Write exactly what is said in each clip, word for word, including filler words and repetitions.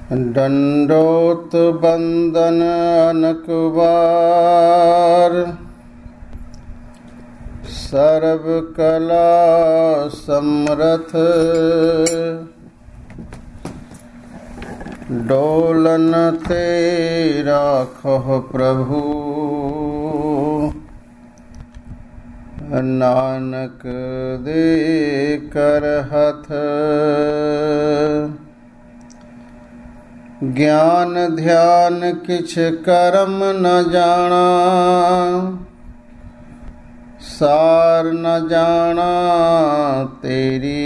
दंडोत बंदन अनक बार, सर्व कला समरथ डोलन ते राखो प्रभु। नानक दे कर हथ ज्ञान ध्यान किछ कर्म न जाना, सार न जाना तेरी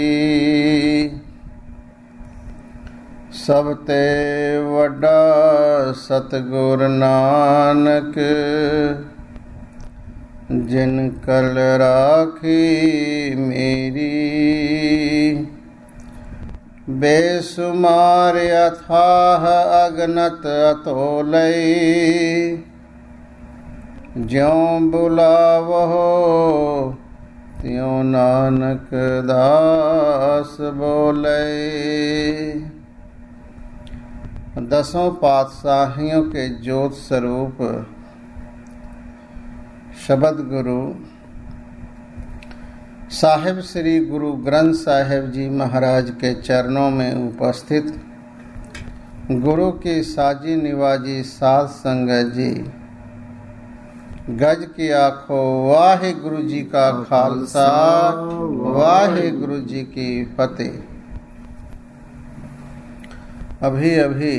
सब ते वड्डा सतगुर नानक। जिन कल राखी मेरी बेसुमार अथाह अगनत अतोलई। ज्यों बुलावो त्यों नानक दास बोले। दसों पातशाहियों के ज्योत स्वरूप शब्द गुरु साहिब श्री गुरु ग्रंथ साहिब जी महाराज के चरणों में उपस्थित गुरु की साजी निवाजी साध संगत जी, गज की आंखों वाहे गुरु जी का खालसा वाहे गुरु जी की फतेह। अभी अभी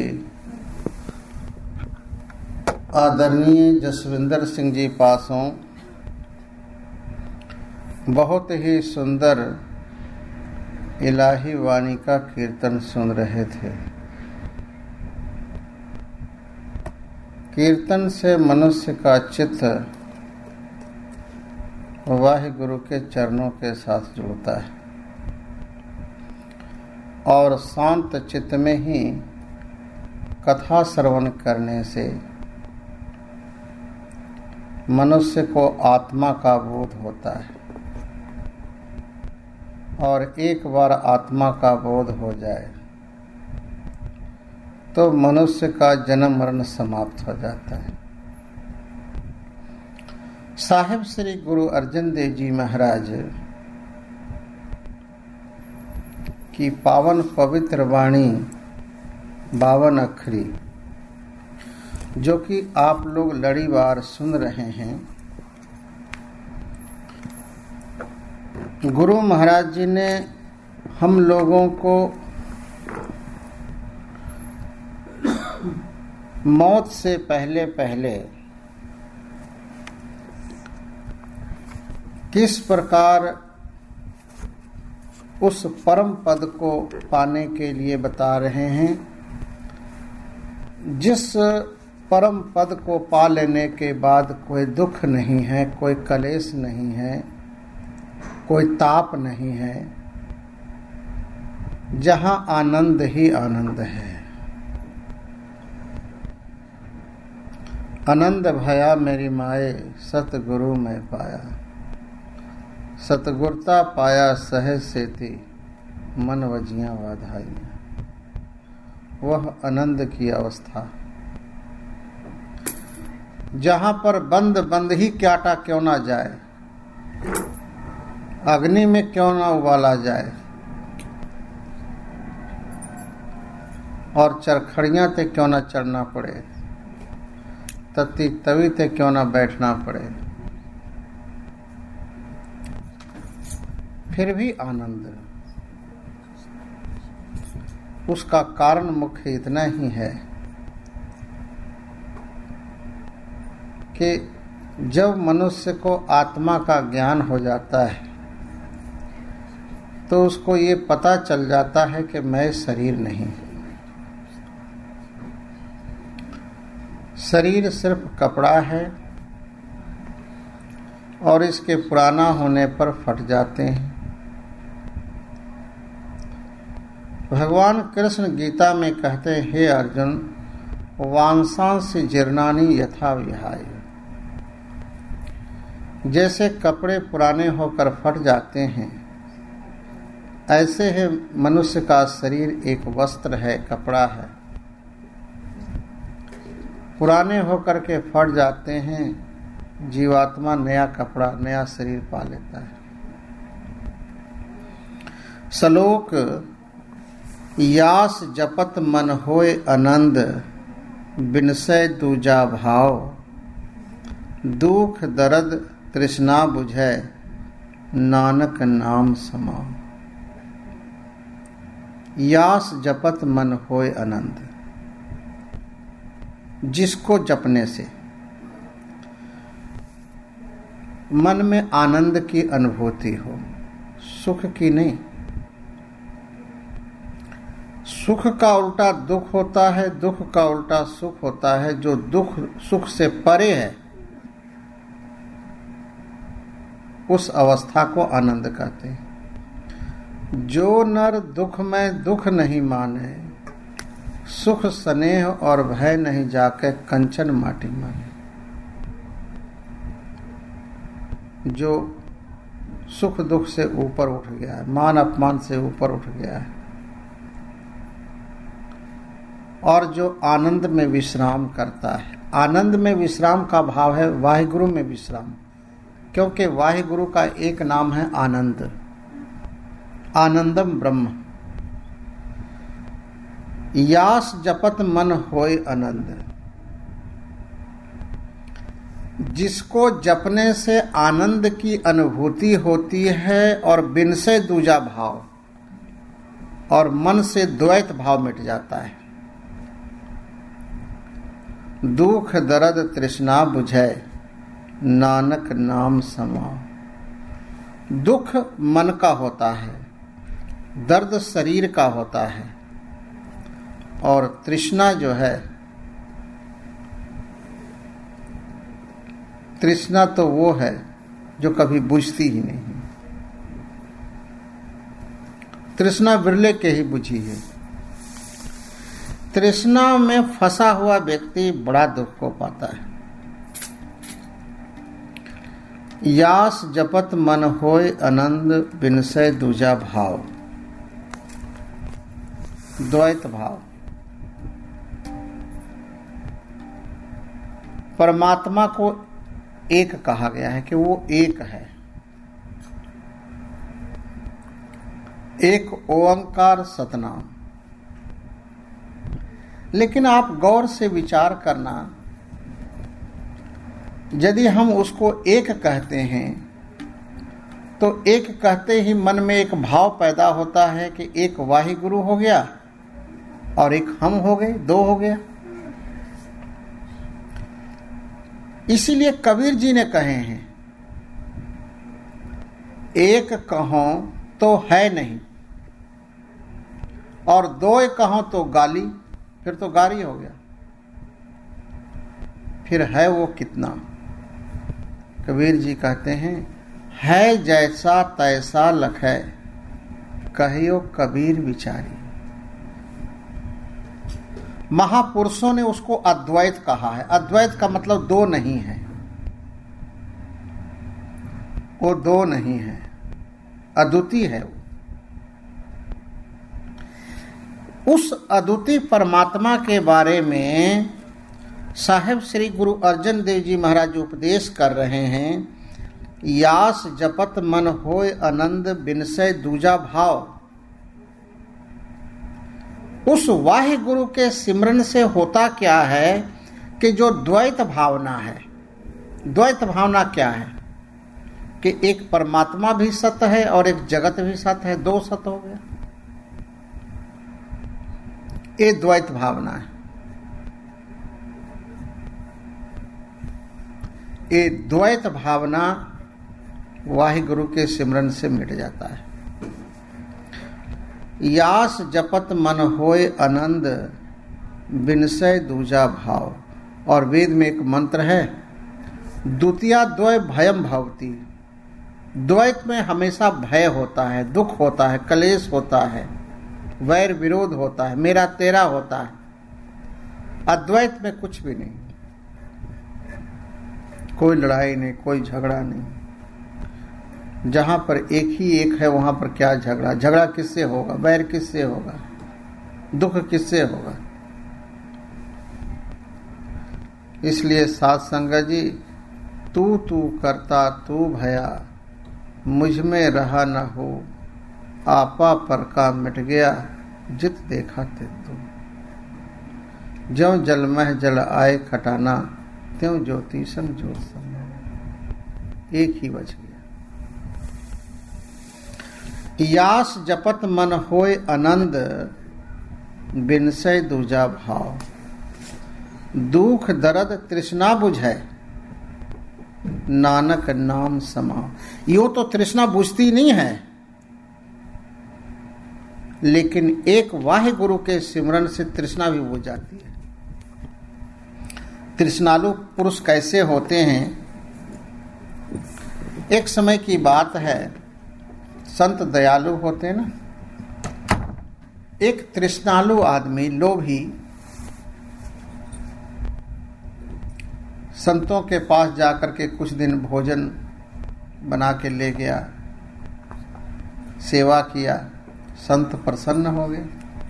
आदरणीय जसविंदर सिंह जी पासों बहुत ही सुंदर इलाही वाणी का कीर्तन सुन रहे थे। कीर्तन से मनुष्य का चित्त वाहिगुरु के चरणों के साथ जुड़ता है और शांत चित्त में ही कथा श्रवण करने से मनुष्य को आत्मा का बोध होता है और एक बार आत्मा का बोध हो जाए तो मनुष्य का जन्म मरण समाप्त हो जाता है। साहिब श्री गुरु अर्जन देव जी महाराज की पावन पवित्र वाणी बावन अखरी जो कि आप लोग लड़ीवार सुन रहे हैं, गुरु महाराज जी ने हम लोगों को मौत से पहले पहले किस प्रकार उस परम पद को पाने के लिए बता रहे हैं, जिस परम पद को पा लेने के बाद कोई दुख नहीं है, कोई कलेश नहीं है, कोई ताप नहीं है, जहां आनंद ही आनंद है। आनंद भया मेरी माए सतगुरु में पाया, सतगुरता पाया सहज सेती मन वजियां वाधाइयां। वह आनंद की अवस्था जहां पर बंद बंद ही क्याटा क्यों ना जाए, अग्नि में क्यों ना उबाला जाए और चरखड़ियां ते क्यों ना चढ़ना पड़े, तत्ती तवी ते क्यों ना बैठना पड़े, फिर भी आनंद। उसका कारण मुख्य इतना ही है कि जब मनुष्य को आत्मा का ज्ञान हो जाता है तो उसको ये पता चल जाता है कि मैं शरीर नहीं, शरीर सिर्फ कपड़ा है और इसके पुराना होने पर फट जाते हैं। भगवान कृष्ण गीता में कहते हैं, हे अर्जुन, वांसांसि जीर्णानि यथा विहाय। जैसे कपड़े पुराने होकर फट जाते हैं, ऐसे ही मनुष्य का शरीर एक वस्त्र है, कपड़ा है, पुराने होकर के फट जाते हैं, जीवात्मा नया कपड़ा नया शरीर पा लेता है। श्लोक यास जपत मन होय आनंद, बिनसै दूजा भाव, दुख दर्द तृष्णा बुझै, नानक नाम समाओ। यास जपत मन होय आनंद, जिसको जपने से मन में आनंद की अनुभूति हो, सुख की नहीं। सुख का उल्टा दुख होता है, दुख का उल्टा सुख होता है। जो दुख सुख से परे है उस अवस्था को आनंद कहते हैं। जो नर दुख में दुख नहीं माने, सुख स्नेह और भय नहीं जाके कंचन माटी माने। जो सुख दुख से ऊपर उठ गया है, मान अपमान से ऊपर उठ गया है, और जो आनंद में विश्राम करता है। आनंद में विश्राम का भाव है वाहिगुरु में विश्राम, क्योंकि वाहिगुरु का एक नाम है आनंद, आनंदम ब्रह्म। यास जपत मन होय आनंद, जिसको जपने से आनंद की अनुभूति होती है और बिन से दूजा भाव, और मन से द्वैत भाव मिट जाता है। दुख दर्द तृष्णा बुझै, नानक नाम समाओ। दुख मन का होता है, दर्द शरीर का होता है, और तृष्णा जो है, तृष्णा तो वो है जो कभी बुझती ही नहीं। तृष्णा बिरले के ही बुझी है। तृष्णा में फंसा हुआ व्यक्ति बड़ा दुख को पाता है। यास जपत मन होय आनंद, बिनसै दूजा भाव, द्वैत भाव। परमात्मा को एक कहा गया है कि वो एक है। एक ओंकार सतनाम। लेकिन आप गौर से विचार करना, यदि हम उसको एक कहते हैं तो एक कहते ही मन में एक भाव पैदा होता है कि एक वाहिगुरु हो गया और एक हम हो गए, दो हो गया। इसीलिए कबीर जी ने कहे हैं, एक कहो तो है नहीं, और दो कहो तो गाली, फिर तो गारी हो गया। फिर है वो कितना? कबीर जी कहते हैं, है जैसा तैसा लखै, कहियो कबीर विचारी। महापुरुषों ने उसको अद्वैत कहा है। अद्वैत का मतलब दो नहीं है, वो दो नहीं है, अद्वितीय है वो। उस अद्वितीय परमात्मा के बारे में साहेब श्री गुरु अर्जन देव जी महाराज उपदेश कर रहे हैं। यास जपत मन होय आनंद, बिनसै दूजा भाव। उस वाहि गुरु के सिमरन से होता क्या है कि जो द्वैत भावना है, द्वैत भावना क्या है कि एक परमात्मा भी सत्य है और एक जगत भी सत्य है, दो सत्य हो गया। ये द्वैत भावना है। ये द्वैत भावना वाहिगुरु के सिमरन से मिट जाता है। यास जपत मन होय आनंद, बिनसै दूजा भाव। और वेद में एक मंत्र है, द्वितीया द्वय भयम भवति। द्वैत में हमेशा भय होता है, दुख होता है, कलेश होता है, वैर विरोध होता है, मेरा तेरा होता है। अद्वैत में कुछ भी नहीं, कोई लड़ाई नहीं, कोई झगड़ा नहीं। जहां पर एक ही एक है वहां पर क्या झगड़ा? झगड़ा किससे होगा? वैर किससे होगा? दुख किससे होगा? इसलिए साध संगत जी, तू तू करता तू भया, मुझ में रहा न हो, आपा पर का मिट गया, जित देखा ते तू। ज्यों जल मह जल आए खटाना, त्यों ज्योति सन ज्योत सम। एक ही बच गया। यास जपत मन होय आनंद, बिनसै दूजा भाव। दुख दर्द तृष्णा बुझै, नानक नाम समा। यो तो तृष्णा बुझती नहीं है, लेकिन एक वाहे गुरु के सिमरन से तृष्णा भी बुझ जाती है। तृष्णालु पुरुष कैसे होते हैं? एक समय की बात है, संत दयालु होते हैं ना। एक तृष्णालु आदमी लोभी संतों के पास जाकर के कुछ दिन भोजन बना के ले गया, सेवा किया, संत प्रसन्न हो गए।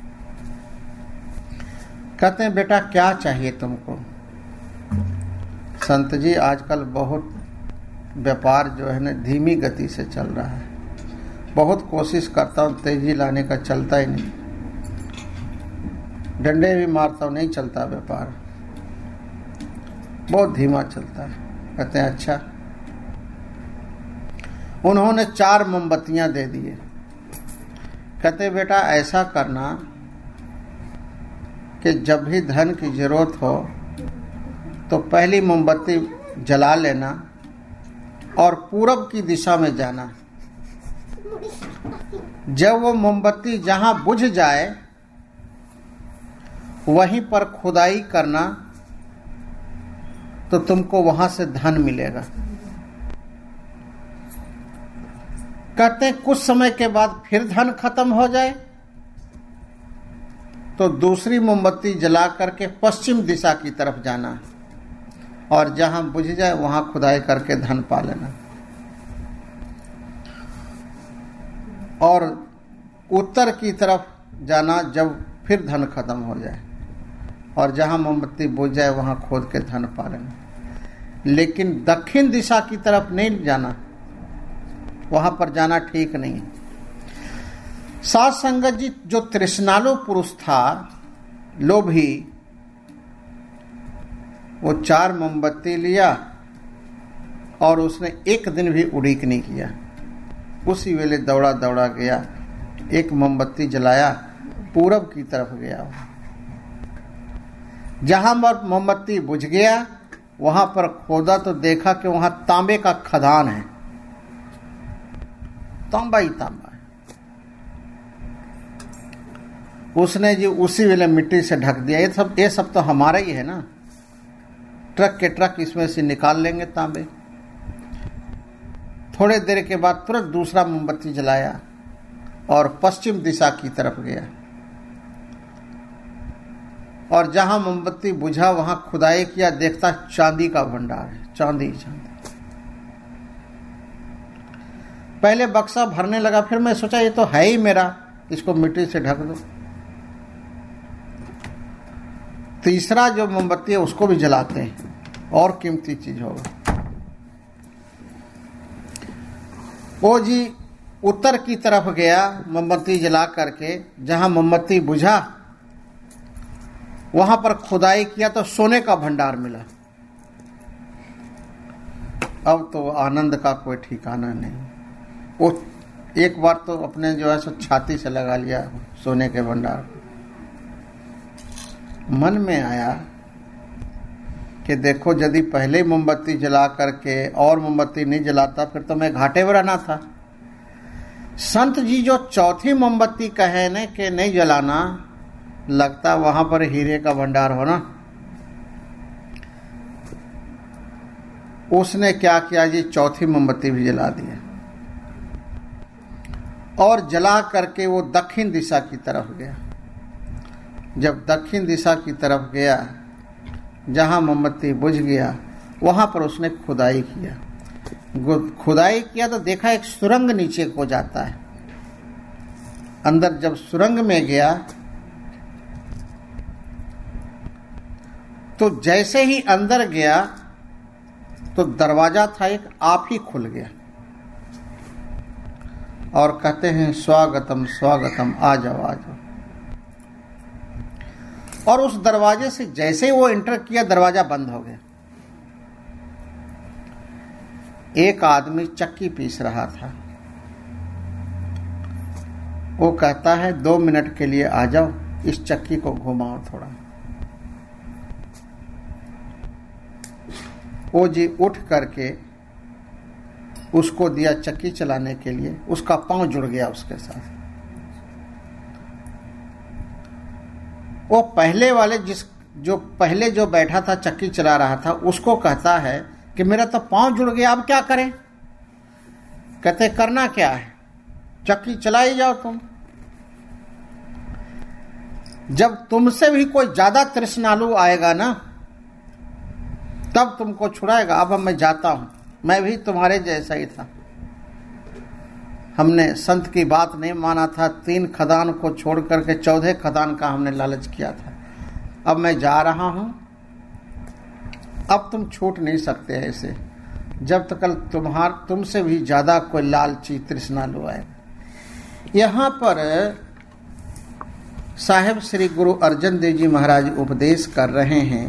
कहते हैं बेटा क्या चाहिए तुमको? संत जी आजकल बहुत व्यापार जो है ना धीमी गति से चल रहा है, बहुत कोशिश करता हूँ तेजी लाने का, चलता ही नहीं, डंडे भी मारता हूँ नहीं चलता व्यापार, बहुत धीमा चलता है। कहते हैं अच्छा। उन्होंने चार मोमबत्तियां दे दिए। कहते बेटा ऐसा करना कि जब भी धन की जरूरत हो तो पहली मोमबत्ती जला लेना और पूरब की दिशा में जाना। जब वो मोमबत्ती जहां बुझ जाए वहीं पर खुदाई करना तो तुमको वहां से धन मिलेगा। कहते हैं कुछ समय के बाद फिर धन खत्म हो जाए तो दूसरी मोमबत्ती जला करके पश्चिम दिशा की तरफ जाना और जहां बुझ जाए वहां खुदाई करके धन पा लेना। और उत्तर की तरफ जाना जब फिर धन खत्म हो जाए, और जहां मोमबत्ती बुझ जाए वहां खोद के धन पा लेना। लेकिन दक्षिण दिशा की तरफ नहीं जाना, वहां पर जाना ठीक नहीं है। साध संगत जी, जो तृष्णालु पुरुष था, लोभी, वो चार मोमबत्ती लिया और उसने एक दिन भी उड़ीक नहीं किया। उसी वेले दौड़ा दौड़ा गया, एक मोमबत्ती जलाया, पूरब की तरफ गया। जहां पर मोमबत्ती बुझ गया वहां पर खोदा तो देखा कि वहां तांबे का खदान है, तांबा ही तांबा है। उसने जी उसी वेले मिट्टी से ढक दिया। ये सब ये सब तो हमारा ही है ना, ट्रक के ट्रक इसमें से निकाल लेंगे तांबे। थोड़े देर के बाद तुरंत दूसरा मोमबत्ती जलाया और पश्चिम दिशा की तरफ गया, और जहां मोमबत्ती बुझा वहां खुदाई किया, देखता चांदी का भंडार है, चांदी चांदी। पहले बक्सा भरने लगा, फिर मैं सोचा ये तो है ही मेरा, इसको मिट्टी से ढक दो। तीसरा जो मोमबत्ती है उसको भी जलाते हैं, और कीमती चीज होगा। वो जी उत्तर की तरफ गया मोमबत्ती जला करके, जहां मोमबत्ती बुझा वहां पर खुदाई किया तो सोने का भंडार मिला। अब तो आनंद का कोई ठिकाना नहीं। वो एक बार तो अपने जो है सो छाती से लगा लिया सोने के भंडार। मन में आया कि देखो यदि पहले मोमबत्ती जला करके और मोमबत्ती नहीं जलाता फिर तो मैं घाटे में रहना था। संत जी जो चौथी मोमबत्ती कहे न कि नहीं जलाना, लगता वहां पर हीरे का भंडार हो ना। उसने क्या किया जी, चौथी मोमबत्ती भी जला दिया और जला करके वो दक्षिण दिशा की तरफ गया। जब दक्षिण दिशा की तरफ गया, जहां मोमबत्ती बुझ गया वहां पर उसने खुदाई किया। खुदाई किया तो देखा एक सुरंग नीचे को जाता है। अंदर जब सुरंग में गया तो जैसे ही अंदर गया तो दरवाजा था एक आप ही खुल गया और कहते हैं स्वागतम स्वागतम, आ जाओ आ जाओ। और उस दरवाजे से जैसे ही वो एंटर किया दरवाजा बंद हो गया। एक आदमी चक्की पीस रहा था, वो कहता है दो मिनट के लिए आ जाओ, इस चक्की को घुमाओ थोड़ा। वो जी उठ करके उसको दिया चक्की चलाने के लिए, उसका पांव जुड़ गया उसके साथ। वो पहले वाले जिस जो पहले जो बैठा था चक्की चला रहा था उसको कहता है कि मेरा तो पांव जुड़ गया, अब क्या करें? कहते करना क्या है, चक्की चला ही जाओ तुम। जब तुमसे भी कोई ज्यादा तृष्णालु आएगा ना तब तुमको छुड़ाएगा। अब मैं जाता हूं, मैं भी तुम्हारे जैसा ही था, हमने संत की बात नहीं माना था, तीन खदान को छोड़ करके चौथे खदान का हमने लालच किया था। अब मैं जा रहा हूं, अब तुम छूट नहीं सकते ऐसे, जब तक तुम्हार तुमसे भी ज्यादा कोई लालची तृष्णालु आएगा। यहां पर साहेब श्री गुरु अर्जन देव जी महाराज उपदेश कर रहे हैं,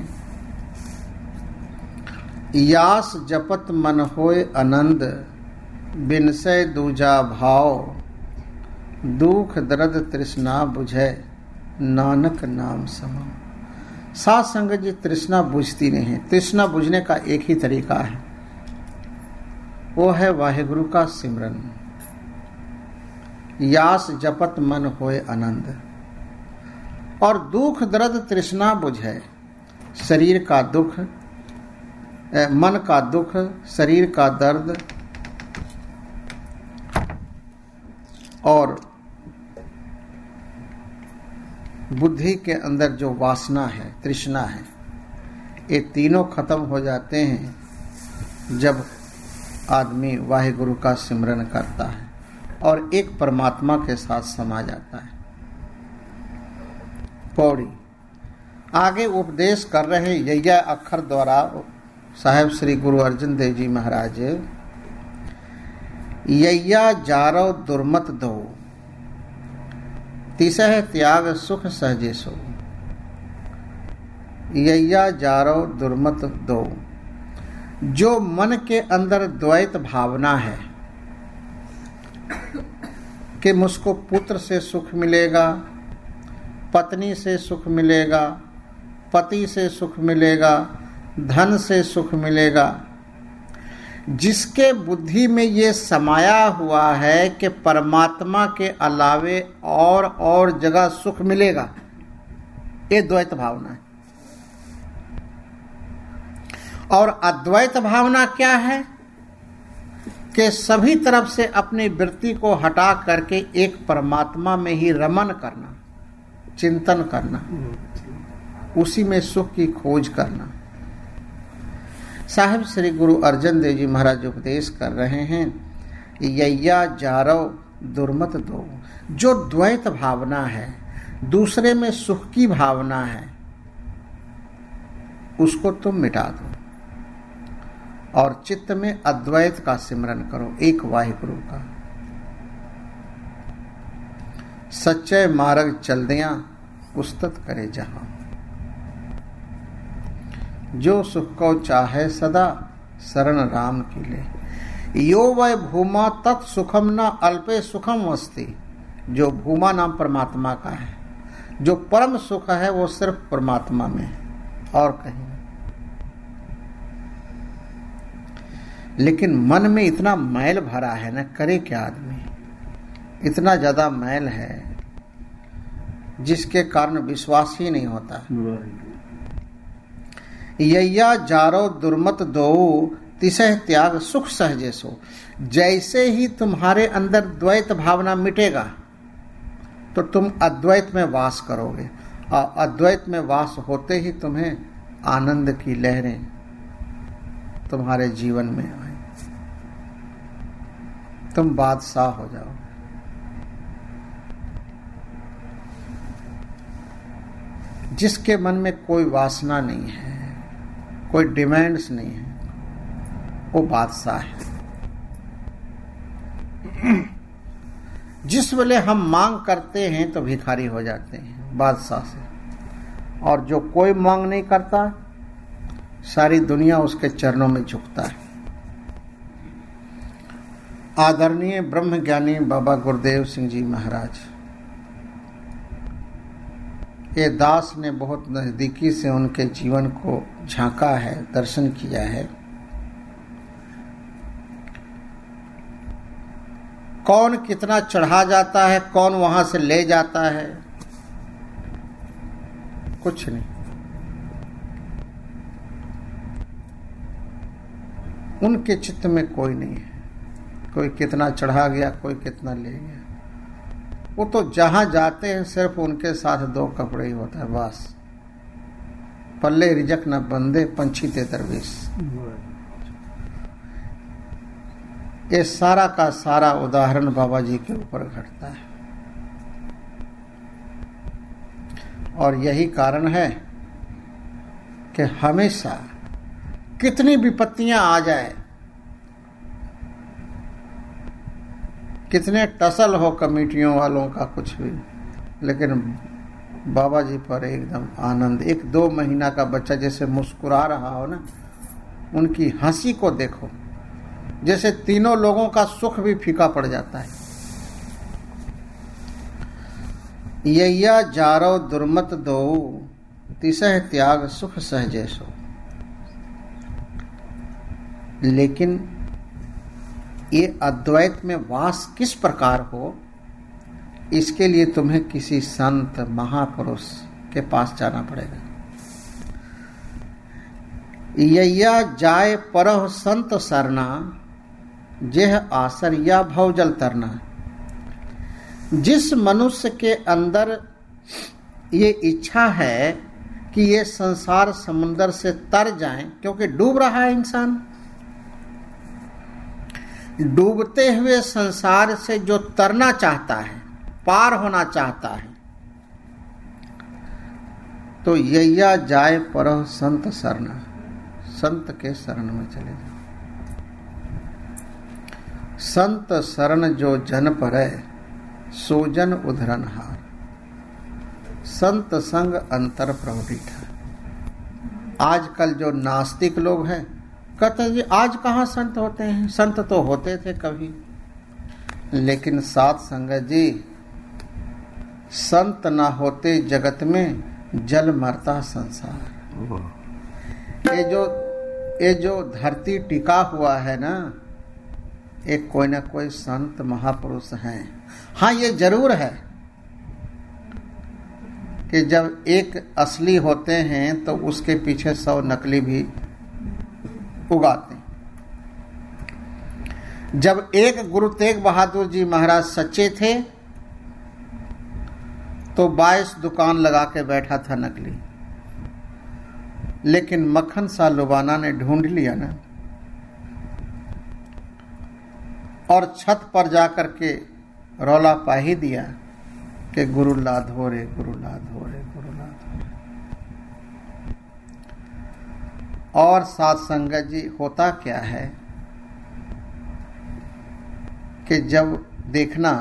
यास जपत मन होय आनंद, बिनसय दूजा भाव, दुख दर्द तृष्णा बुझे, नानक नाम समा। साथ संगत जी, तृष्णा बुझती नहीं है। तृष्णा बुझने का एक ही तरीका है, वो है वाहिगुरु का सिमरन। यास जपत मन होय आनंद, और दुख दर्द तृष्णा बुझे, शरीर का दुख, मन का दुख, शरीर का दर्द और बुद्धि के अंदर जो वासना है, तृष्णा है, ये तीनों खत्म हो जाते हैं जब आदमी वाहिगुरु का सिमरन करता है और एक परमात्मा के साथ समा जाता है। पौड़ी आगे उपदेश कर रहे यैया अक्षर द्वारा साहेब श्री गुरु अर्जन देव जी महाराज, यैया जारो दुर्मत दो, तिसह त्याग सुख सहजे सो। यैया जारो दुर्मत दो, जो मन के अंदर द्वैत भावना है कि मुझको पुत्र से सुख मिलेगा, पत्नी से सुख मिलेगा, पति से सुख मिलेगा, धन से सुख मिलेगा, जिसके बुद्धि में ये समाया हुआ है कि परमात्मा के अलावे और और जगह सुख मिलेगा, ये द्वैत भावना है। और अद्वैत भावना क्या है कि सभी तरफ से अपनी वृत्ति को हटा करके एक परमात्मा में ही रमन करना, चिंतन करना, उसी में सुख की खोज करना। साहिब श्री गुरु अर्जन देव जी महाराज उपदेश कर रहे हैं, यैया जारो दुर्मत दो, जो द्वैत भावना है, दूसरे में सुख की भावना है, उसको तुम मिटा दो और चित्त में अद्वैत का सिमरन करो, एक वाहिगुरु का। सच्चे मार्ग चल दिया उस्तत करे जहां, जो सुख को चाहे सदा शरण राम की ले। यो वै भूमा तत् सुखम न अल्पे सुखम वस्ति, जो भूमा नाम परमात्मा का है, जो परम सुख है वो सिर्फ परमात्मा में है और कहीं। लेकिन मन में इतना मैल भरा है ना, करे क्या आदमी, इतना ज्यादा मैल है जिसके कारण विश्वास ही नहीं होता। यैया जारो दुर्मत दो, तिसह त्याग सुख सहजे सो। जैसे ही तुम्हारे अंदर द्वैत भावना मिटेगा तो तुम अद्वैत में वास करोगे, और अद्वैत में वास होते ही तुम्हें आनंद की लहरें तुम्हारे जीवन में आए, तुम बादशाह हो जाओगे। जिसके मन में कोई वासना नहीं है, कोई डिमांड्स नहीं है, वो बादशाह है। जिस वेले हम मांग करते हैं तो भिखारी हो जाते हैं बादशाह से, और जो कोई मांग नहीं करता सारी दुनिया उसके चरणों में झुकता है। आदरणीय ब्रह्मज्ञानी बाबा गुरुदेव सिंह जी महाराज, ये दास ने बहुत नजदीकी से उनके जीवन को झांका है, दर्शन किया है। कौन कितना चढ़ा जाता है, कौन वहां से ले जाता है, कुछ नहीं। उनके चित्त में कोई नहीं है, कोई कितना चढ़ा गया, कोई कितना ले गया। वो तो जहां जाते हैं सिर्फ उनके साथ दो कपड़े ही होता है बस। पल्ले रिजक न बंदे पंछी ते दरवेश। ये सारा का सारा उदाहरण बाबा जी के ऊपर घटता है, और यही कारण है कि हमेशा कितनी विपत्तियां आ जाए, कितने टसल हो कमेटियों वालों का कुछ भी, लेकिन बाबा जी पर एकदम आनंद। एक दो महीना का बच्चा जैसे मुस्कुरा रहा हो ना, उनकी हंसी को देखो, जैसे तीनों लोगों का सुख भी फीका पड़ जाता है। यैया जारो दुर्मत दो तिसह त्याग सुख सहजे सो। लेकिन ये अद्वैत में वास किस प्रकार हो, इसके लिए तुम्हें किसी संत महापुरुष के पास जाना पड़ेगा। यैया जाय परह संत सरना, जेह आसर या भवजल तरना। जिस मनुष्य के अंदर ये इच्छा है कि ये संसार समुद्र से तर जाए, क्योंकि डूब रहा है इंसान, डूबते हुए संसार से जो तरना चाहता है, पार होना चाहता है, तो यैया जाए परह संत सरना, संत के शरण में चले जाओ। संत शरण जो जन परै, सो जन उधरन हार। संत संग अंतर प्रवृत्ति। आजकल जो नास्तिक लोग हैं कहते हैं जी आज कहाँ संत होते हैं, संत तो होते थे कभी, लेकिन साथ संगत जी, संत ना होते जगत में जल मरता संसार। ये जो ये जो धरती टिका हुआ है ना, एक कोई ना कोई संत महापुरुष हैं। हाँ, ये जरूर है कि जब एक असली होते हैं तो उसके पीछे सौ नकली भी उगाते हैं। जब एक गुरु तेग बहादुर जी महाराज सच्चे थे तो बाईस दुकान लगा के बैठा था नकली, लेकिन मक्खन सा लुबाना ने ढूंढ लिया ना, और छत पर जाकर के रौला पा ही दिया कि गुरु लाधो रे, गुरु लाधो रे, गुरु लाधो रे। और साथ संगत जी, होता क्या है कि जब देखना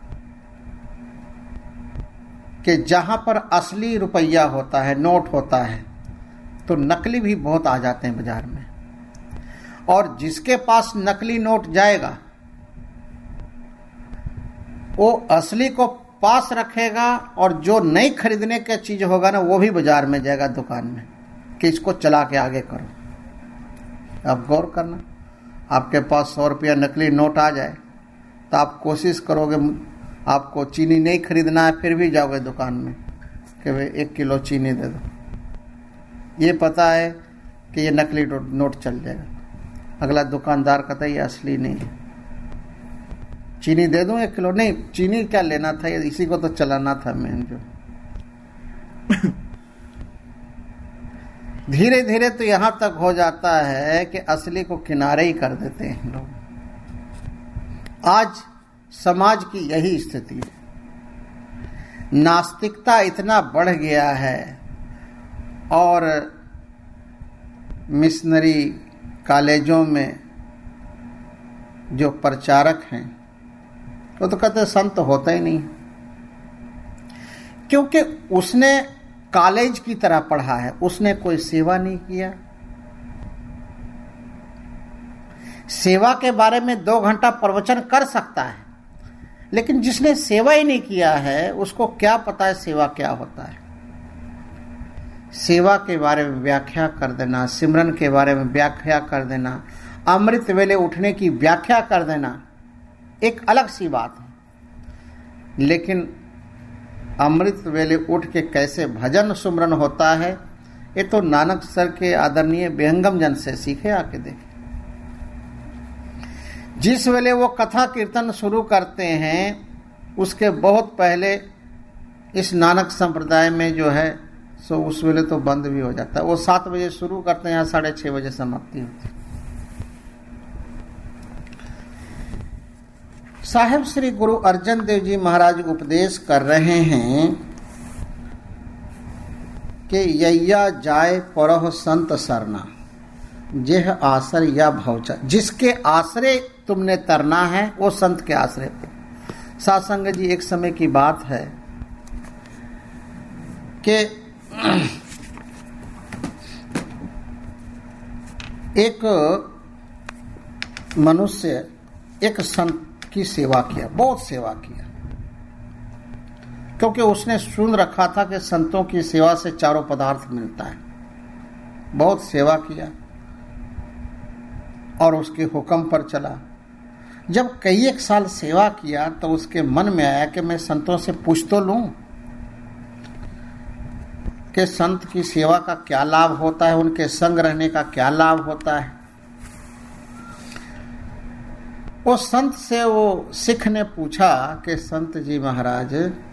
कि जहां पर असली रुपया होता है, नोट होता है, तो नकली भी बहुत आ जाते हैं बाजार में। और जिसके पास नकली नोट जाएगा वो असली को पास रखेगा, और जो नई खरीदने की चीज होगा ना वो भी बाजार में जाएगा दुकान में कि इसको चला के आगे करो। आप गौर करना, आपके पास सौ रुपया नकली नोट आ जाए तो आप कोशिश करोगे, आपको चीनी नहीं खरीदना है फिर भी जाओगे दुकान में कि भाई एक किलो चीनी दे दो। ये पता है कि ये नकली नोट चल जाएगा, अगला दुकानदार कहता है ये असली नहीं है, चीनी दे दूं एक किलो। नहीं, चीनी क्या लेना था, इसी को तो चलाना था मैं जो। धीरे धीरे तो यहां तक हो जाता है कि असली को किनारे ही कर देते हैं लोग। आज समाज की यही स्थिति है। नास्तिकता इतना बढ़ गया है और मिशनरी कॉलेजों में जो प्रचारक हैं वो तो कहते संत होता ही नहीं, क्योंकि उसने कॉलेज की तरह पढ़ा है, उसने कोई सेवा नहीं किया। सेवा के बारे में दो घंटा प्रवचन कर सकता है, लेकिन जिसने सेवा ही नहीं किया है उसको क्या पता है सेवा क्या होता है। सेवा के बारे में व्याख्या कर देना, सिमरन के बारे में व्याख्या कर देना, अमृत वेले उठने की व्याख्या कर देना एक अलग सी बात है, लेकिन अमृत वेले उठ के कैसे भजन सुमरन होता है ये तो नानक सर के आदरणीय विहंगम जन से सीखे, आके देखे। जिस वेले वो कथा कीर्तन शुरू करते हैं उसके बहुत पहले इस नानक संप्रदाय में जो है सो उस वेले तो बंद भी हो जाता है। वो सात बजे शुरू करते हैं, यहाँ साढ़े छः बजे समाप्ति होती है। साहेब श्री गुरु अर्जन देव जी महाराज उपदेश कर रहे हैं कि यैया जाए परह संत सरना, जेह आश्र या भवचा। जिसके आश्रय तुमने तरना है वो संत के आश्रय पे। सासंग जी, एक समय की बात है कि एक मनुष्य एक संत की सेवा किया, बहुत सेवा किया, क्योंकि उसने सुन रखा था कि संतों की सेवा से चारों पदार्थ मिलता है। बहुत सेवा किया और उसके हुक्म पर चला। जब कई एक साल सेवा किया तो उसके मन में आया कि मैं संतों से पूछ तो लूं कि संत की सेवा का क्या लाभ होता है, उनके संग रहने का क्या लाभ होता है। वो संत से वो सिख ने पूछा कि संत जी महाराज,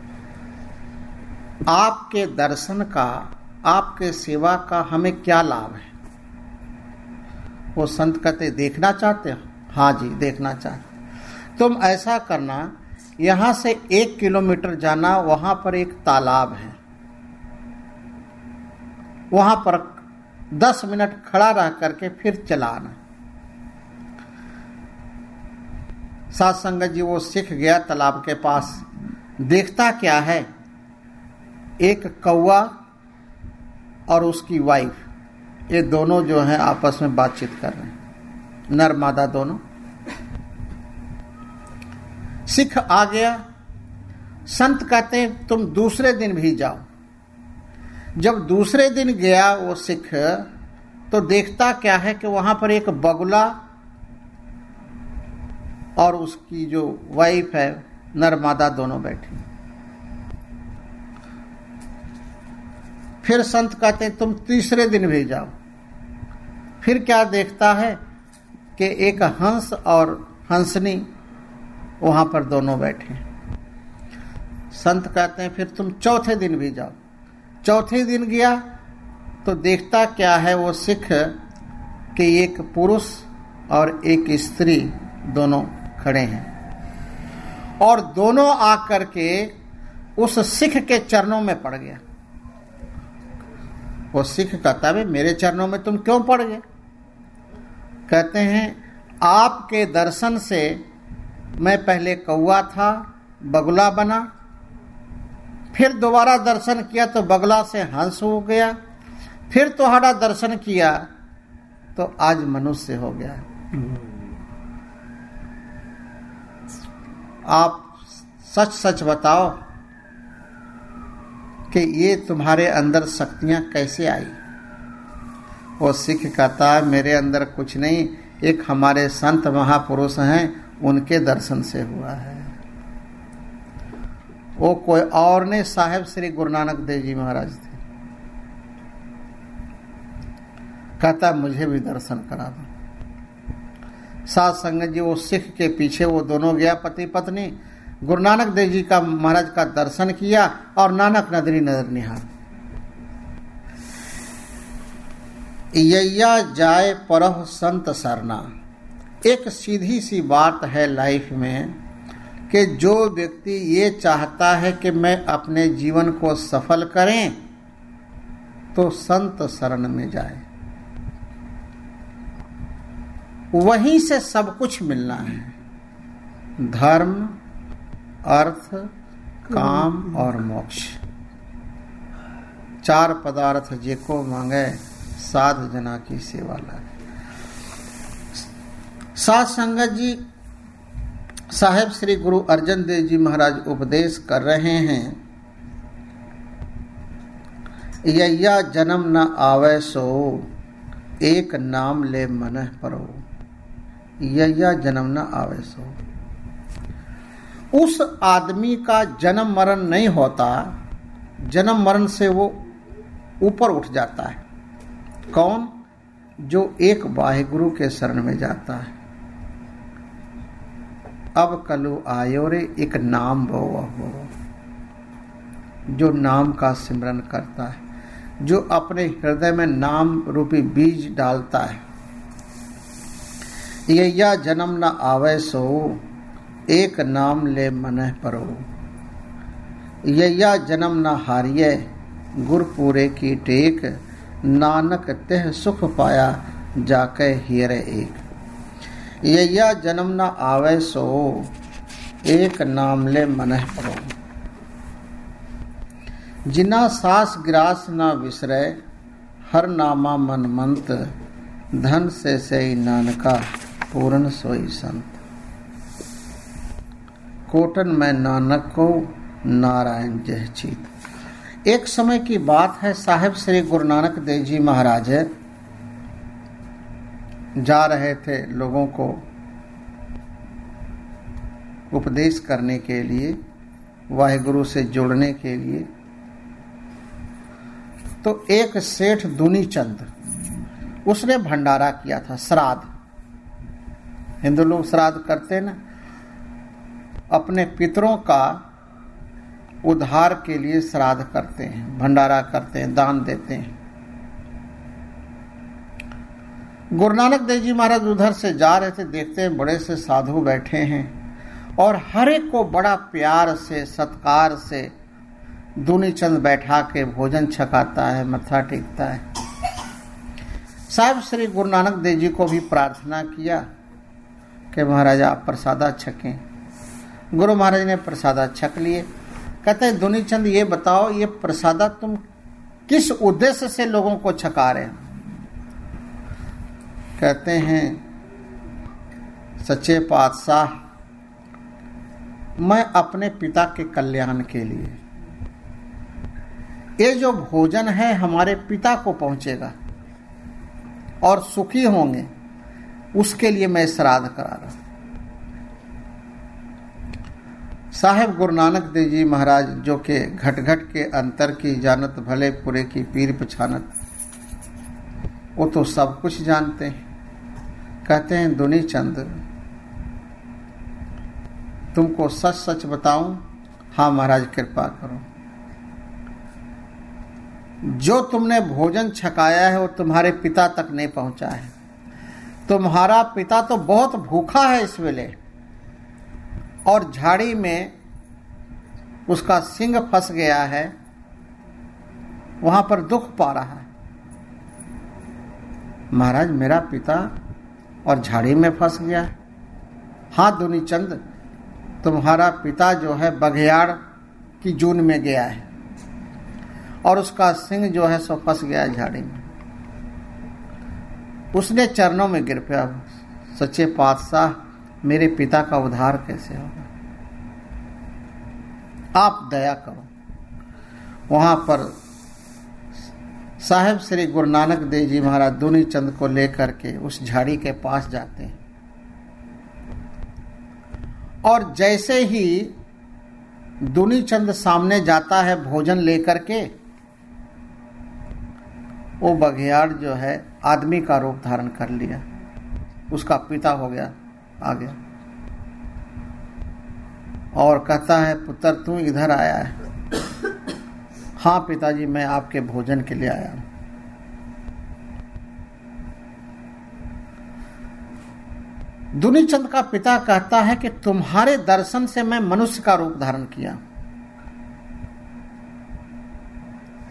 आपके दर्शन का, आपके सेवा का हमें क्या लाभ है। वो संत कहते देखना चाहते हो? हाँ जी देखना चाहते। तुम ऐसा करना, यहां से एक किलोमीटर जाना, वहां पर एक तालाब है, वहां पर दस मिनट खड़ा रह करके फिर चला आना। साथ संगत जी वो सिख गया तालाब के पास। देखता क्या है, एक कौवा और उसकी वाइफ, ये दोनों जो हैं आपस में बातचीत कर रहे हैं, नर मादा दोनों। सिख आ गया। संत कहते हैं तुम दूसरे दिन भी जाओ। जब दूसरे दिन गया वो सिख तो देखता क्या है कि वहां पर एक बगुला और उसकी जो वाइफ है, नर मादा दोनों बैठी। फिर संत कहते हैं तुम तीसरे दिन भी जाओ। फिर क्या देखता है कि एक हंस और हंसनी वहां पर दोनों बैठे। संत कहते हैं फिर तुम चौथे दिन भी जाओ। चौथे दिन गया तो देखता क्या है वो सिख कि एक पुरुष और एक स्त्री दोनों खड़े हैं और दोनों आकर के उस सिख के चरणों में पड़ गया। वो सिख कहता है मेरे चरणों में तुम क्यों पड़ गए? कहते हैं आपके दर्शन से मैं पहले कौवा था, बगुला बना, फिर दोबारा दर्शन किया तो बगला से हंस हो गया, फिर तुम्हारा दर्शन किया तो आज मनुष्य हो गया। आप सच सच बताओ कि ये तुम्हारे अंदर शक्तियां कैसे आई? वो सिख कहता है मेरे अंदर कुछ नहीं, एक हमारे संत महापुरुष हैं उनके दर्शन से हुआ है। वो कोई और नहीं, साहेब श्री गुरु नानक देव जी महाराज थे। कहता मुझे भी दर्शन करा दो। साथ संगत जी वो सिख के पीछे वो दोनों गया, पति पत्नी, गुरु नानक देव जी का महाराज का दर्शन किया और नानक नदरी नजर निहार। यैया जाए परह संत सरना। एक सीधी सी बात है लाइफ में कि जो व्यक्ति ये चाहता है कि मैं अपने जीवन को सफल करें तो संत शरण में जाए। वहीं से सब कुछ मिलना है, धर्म, अर्थ, काम और मोक्ष। चार पदार्थ जेको मांगे, साध जना की सेवा लागे। साध संगत जी, साहेब श्री गुरु अर्जन देव जी महाराज उपदेश कर रहे हैं, यैया जन्म न आवे सो, एक नाम ले मनह परो। यैया जन्म न आवे सो, उस आदमी का जन्म मरण नहीं होता, जन्म मरण से वो ऊपर उठ जाता है। कौन? जो एक वाहिगुरु के शरण में जाता है। अब कलु आयो रे, एक नाम बो हो, जो नाम का सिमरन करता है, जो अपने हृदय में नाम रूपी बीज डालता है। यैया जन्म न आवे सो, एक नाम ले मनह परो। यैया जन्म न हारिये, गुरपुरे की टेक। नानक तेह सुख पाया, जाके हीरे एक। यैया जन्म न आवे सो, एक नाम ले मनह परो। जिना सास ग्रास न विसरे, हर नामा मन मंत। धन से सही नानका, पूरन सोई संत। कोटन में नानक को, नारायण जय चीत। एक समय की बात है, साहेब श्री गुरु नानक देव जी महाराज जा रहे थे लोगों को उपदेश करने के लिए, वाहिगुरु से जोड़ने के लिए। तो एक सेठ दुनी चंद, उसने भंडारा किया था, श्राद्ध। हिंदू लोग श्राद्ध करते ना, अपने पितरों का उद्धार के लिए श्राद्ध करते हैं, भंडारा करते हैं, दान देते हैं। गुरु नानक देव जी महाराज उधर से जा रहे थे, देखते हैं बड़े से साधु बैठे हैं और हर एक को बड़ा प्यार से, सत्कार से दूनी चंद बैठा के भोजन छकाता है, मत्था टेकता है। साहब श्री गुरु नानक देव जी को भी प्रार्थना किया कि महाराज आप प्रसादा छकें। गुरु महाराज ने प्रसादा छक लिए। कहते हैं दूनी चंद ये बताओ, ये प्रसादा तुम किस उद्देश्य से लोगों को छका रहे हैं? कहते हैं सच्चे पातशाह, मैं अपने पिता के कल्याण के लिए, ये जो भोजन है हमारे पिता को पहुंचेगा और सुखी होंगे, उसके लिए मैं श्राद्ध करा रहा हूं। साहेब गुरु नानक देव जी महाराज, जो के घट घट के अंतर की जानत, भले पूरे की पीर पछानत, वो तो सब कुछ जानते हैं। कहते हैं दुनी चंद, तुमको सच सच बताऊं? हाँ महाराज कृपा करो। जो तुमने भोजन छकाया है वो तुम्हारे पिता तक नहीं पहुंचा है। तुम्हारा पिता तो बहुत भूखा है इस वेले, और झाड़ी में उसका सिंग फंस गया है, वहां पर दुख पा रहा है। महाराज मेरा पिता और झाड़ी में फंस गया है। हाँ दुनी चंद, तुम्हारा पिता जो है बघियाड़ की जून में गया है और उसका सिंग जो है सो फंस गया है झाड़ी में। उसने चरणों में गिर पड़ा, सच्चे पातशाह मेरे पिता का उद्धार कैसे होगा? आप दया करो। वहां पर साहेब श्री गुरु नानक देव जी महाराज दूनी चंद को लेकर के उस झाड़ी के पास जाते हैं, और जैसे ही दूनी चंद सामने जाता है भोजन लेकर के, वो बघियाड़ जो है आदमी का रूप धारण कर लिया, उसका पिता हो गया, आ गया और कहता है पुत्र तू इधर आया है? हाँ पिताजी मैं आपके भोजन के लिए आया हूं। दूनी चंद का पिता कहता है कि तुम्हारे दर्शन से मैं मनुष्य का रूप धारण किया।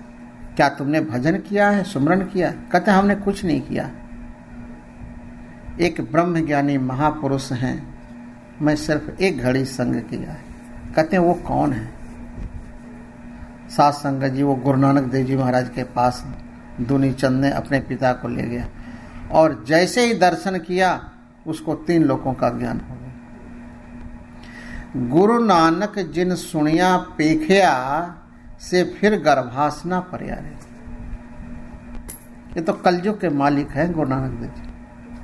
क्या तुमने भजन किया है, सुमरन किया? कहते हमने कुछ नहीं किया। एक ब्रह्मज्ञानी महापुरुष हैं, मैं सिर्फ एक घड़ी संग किया है। कहते हैं वो कौन है? सात संगत जी, वो गुरु नानक देव जी महाराज के पास दुनी चंद ने अपने पिता को ले गया और जैसे ही दर्शन किया उसको तीन लोगों का ज्ञान हो गया। गुरु नानक जिन सुनिया पेखिया से फिर गर्भासना पर्यारे। ये तो कलयुग के मालिक हैं गुरु नानक देव जी।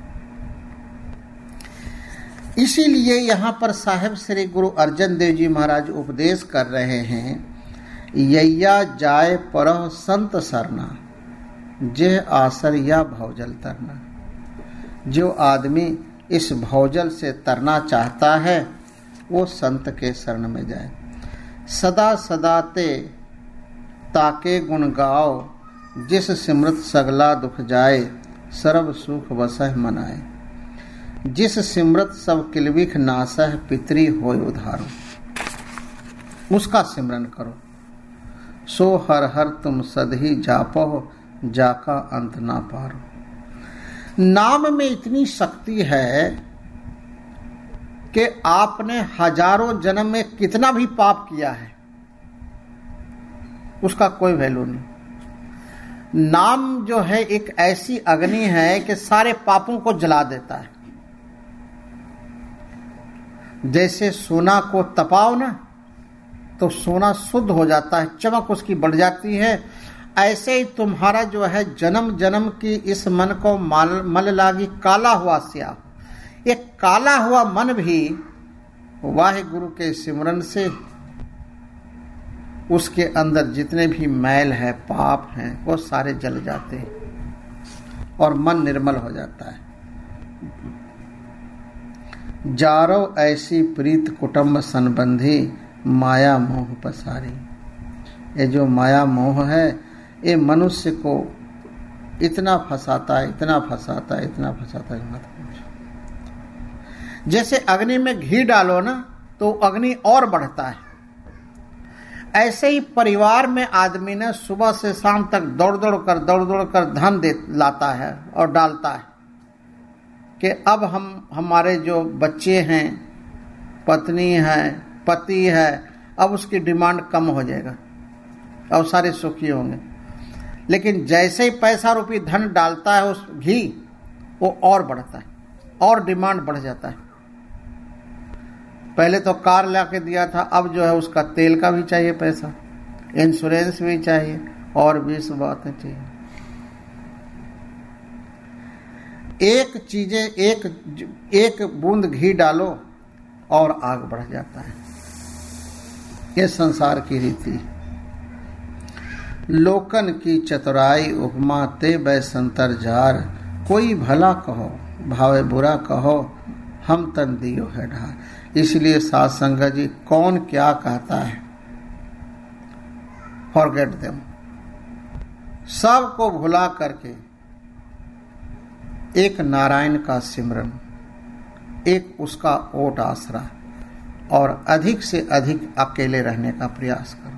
इसीलिए यहाँ पर साहेब श्री गुरु अर्जन देव जी महाराज उपदेश कर रहे हैं, यैया जाय परह संत सरना, जेह आसर या भवजल तरना। जो आदमी इस भवजल से तरना चाहता है वो संत के शरण में जाए। सदा सदा ते ताके गुण गाओ, जिस सिमृत सगला दुख जाए, सर्व सुख वसह मनाए। जिस सिमरत सब किलविख नासह, पितरी होय उधारो। उसका सिमरन करो। सो हर हर तुम सदही जापो, जाका अंत ना पारो। नाम में इतनी शक्ति है कि आपने हजारों जन्म में कितना भी पाप किया है उसका कोई वैल्यू नहीं। नाम जो है एक ऐसी अग्नि है कि सारे पापों को जला देता है। जैसे सोना को तपाओ ना तो सोना शुद्ध हो जाता है, चमक उसकी बढ़ जाती है। ऐसे ही तुम्हारा जो है जन्म जन्म की इस मन को मल मल लागी काला हुआ स्याह, ये काला हुआ मन भी वाहिगुरु के सिमरन से उसके अंदर जितने भी मैल है, पाप हैं, वो सारे जल जाते हैं और मन निर्मल हो जाता है। जारो ऐसी प्रीत कुटुंब संबंधी, माया मोह पसारी। ये जो माया मोह है ये मनुष्य को इतना फंसाता है, इतना फंसाता है, इतना फंसाता है मत पूछो। जैसे अग्नि में घी डालो ना तो अग्नि और बढ़ता है, ऐसे ही परिवार में आदमी ने सुबह से शाम तक दौड़ दौड़ कर दौड़ दौड़ कर धन दे लाता है और डालता है कि अब हम हमारे जो बच्चे हैं, पत्नी है, पति है, अब उसकी डिमांड कम हो जाएगा और सारे सुखी होंगे। लेकिन जैसे ही पैसा रूपी धन डालता है उस घी, वो और बढ़ता है और डिमांड बढ़ जाता है। पहले तो कार ला के दिया था, अब जो है उसका तेल का भी चाहिए पैसा, इंश्योरेंस भी चाहिए और भी सब बातें चाहिए। एक चीजें एक एक बूंद घी डालो और आग बढ़ जाता है। ये संसार की रीति। लोकन की चतुराई उपमा ते बै संतर जार, कोई भला कहो भावे बुरा कहो, हम तन दियो है ढार। इसलिए साथ संगत जी कौन क्या कहता है, फॉरगेट देम। सबको भुला करके एक नारायण का सिमरन, एक उसका ओट आसरा और अधिक से अधिक अकेले रहने का प्रयास करो।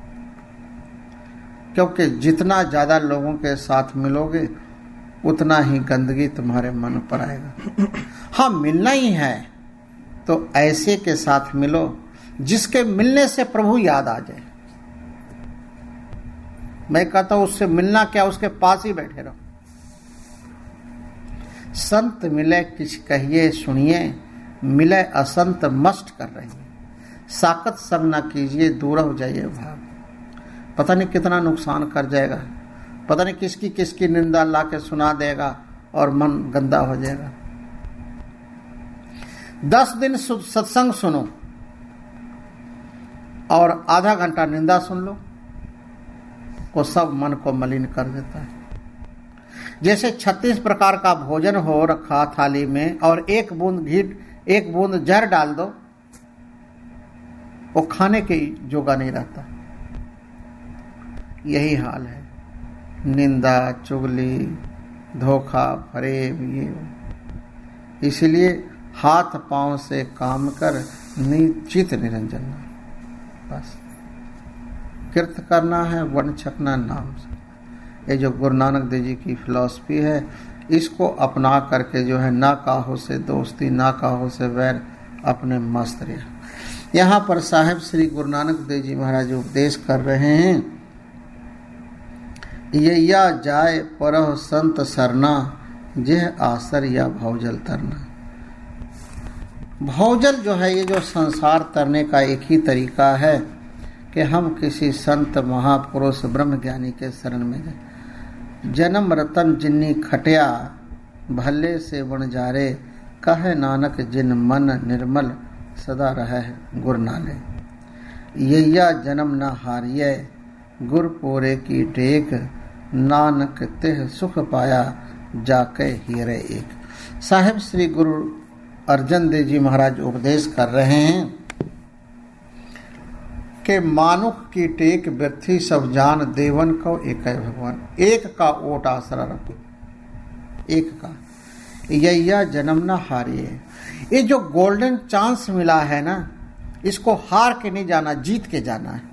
क्योंकि जितना ज्यादा लोगों के साथ मिलोगे उतना ही गंदगी तुम्हारे मन पर आएगा। हाँ, मिलना ही है तो ऐसे के साथ मिलो जिसके मिलने से प्रभु याद आ जाए। मैं कहता हूं उससे मिलना क्या, उसके पास ही बैठे रहो। संत मिले किछ कहिए सुनिए, मिले असंत मस्ट कर रही है। साकत सब न कीजिए, दूर हो जाइए भाग। पता नहीं कितना नुकसान कर जाएगा, पता नहीं किसकी किसकी निंदा ला के सुना देगा और मन गंदा हो जाएगा। दस दिन सत्संग सुनो और आधा घंटा निंदा सुन लो, वो सब मन को मलिन कर देता है। जैसे छत्तीस प्रकार का भोजन हो रखा थाली में और एक बूंद घी, एक बूंद जहर डाल दो, वो खाने के जोगा नहीं रहता। यही हाल है। निंदा, चुगली, धोखा, फरेब, ये। इसलिए हाथ पांव से काम कर, निश्चित निरंजन। बस कृत करना है, वन छकना नाम से। ये जो गुरु नानक देव जी की फिलॉसफी है, इसको अपना करके जो है ना काहो से दोस्ती ना काहो से वैर, अपने मस्त रहे। यहाँ पर साहिब श्री गुरु नानक देव जी महाराज उपदेश कर रहे हैं, ये या जाय परह संत सरना, जेह आसर या भवजल तरना। भवजल जो है ये जो संसार तरने का एक ही तरीका है कि हम किसी संत महापुरुष ब्रह्म ज्ञानी के शरण में जाए। जन्म रतन जिन्नी खटिया, भले से बन जारे, कहे नानक जिन मन निर्मल, सदा रहे गुर नाले। यैया जन्म न हारिय, गुर पोरे की टेक, नानक तेह सुख पाया, जाके हीरे एक। साहिब श्री गुरु अर्जन देव जी महाराज उपदेश कर रहे हैं कि मानुख की टेक व्यर्थी सब जान, देवन को एक है भगवान। एक का ओट आसरा रखो, एक का। यैया जन्म न हारिए, ये जो गोल्डन चांस मिला है ना, इसको हार के नहीं जाना, जीत के जाना है।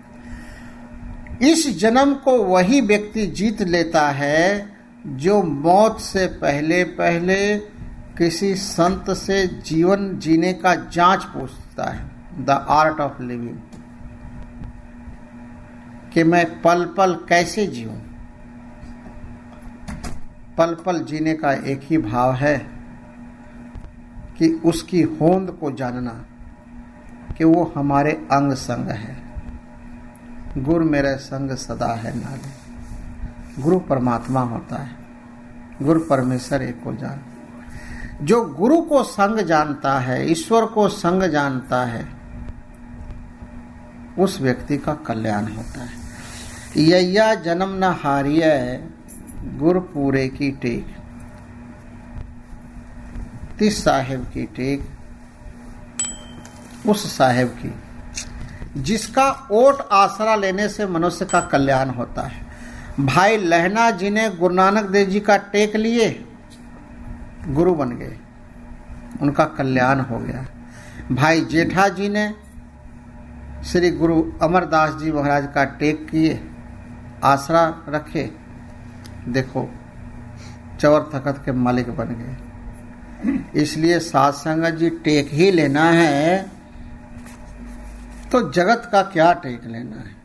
इस जन्म को वही व्यक्ति जीत लेता है जो मौत से पहले पहले किसी संत से जीवन जीने का जांच पूछता है, द आर्ट ऑफ लिविंग, कि मैं पल पल कैसे जीऊं। पल पल जीने का एक ही भाव है कि उसकी होंद को जानना कि वो हमारे अंग संग है। गुरु मेरे संग सदा है नाले। गुरु परमात्मा होता है, गुरु परमेश्वर एक को जान। जो गुरु को संग जानता है, ईश्वर को संग जानता है, उस व्यक्ति का कल्याण होता है। यैया जन्म न हारिय, गुर पूरे की टेक। तिस साहेब की टेक उस साहेब की जिसका ओट आसरा लेने से मनुष्य का कल्याण होता है। भाई लहना जी ने गुरु नानक देव जी का टेक लिए, गुरु बन गए, उनका कल्याण हो गया। भाई जेठा जी ने श्री गुरु अमरदास जी महाराज का टेक किए, आसरा रखे, देखो चौर तखत के मालिक बन गए। इसलिए साध संगत जी टेक ही लेना है तो जगत का क्या टेक लेना है।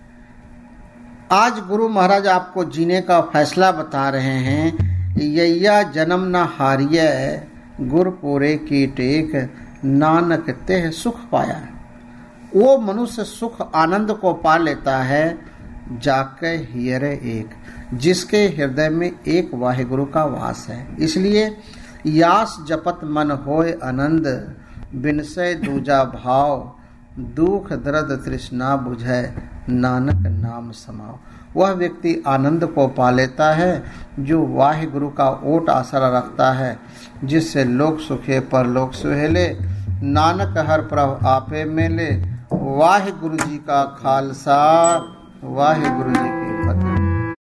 आज गुरु महाराज आपको जीने का फैसला बता रहे हैं। यैया जन्म न हारिय, गुर पूरे की टेक, नानक तेह सुख पाया। वो मनुष्य सुख आनंद को पा लेता है जाके हियरे एक, जिसके हृदय में एक वाहिगुरु का वास है। इसलिए यास जपत मन होय आनंद, बिनसय दूजा भाव, दुख दर्द तृष्णा बुझै, नानक नाम समाओ। वह व्यक्ति आनंद को पा लेता है जो वाहिगुरु का ओट आसरा रखता है, जिससे लोक सुखे पर लोक सुहेले, नानक हर प्रभु आपे मेले। वाहिगुरु जी का खालसा, वाहिगुरु जी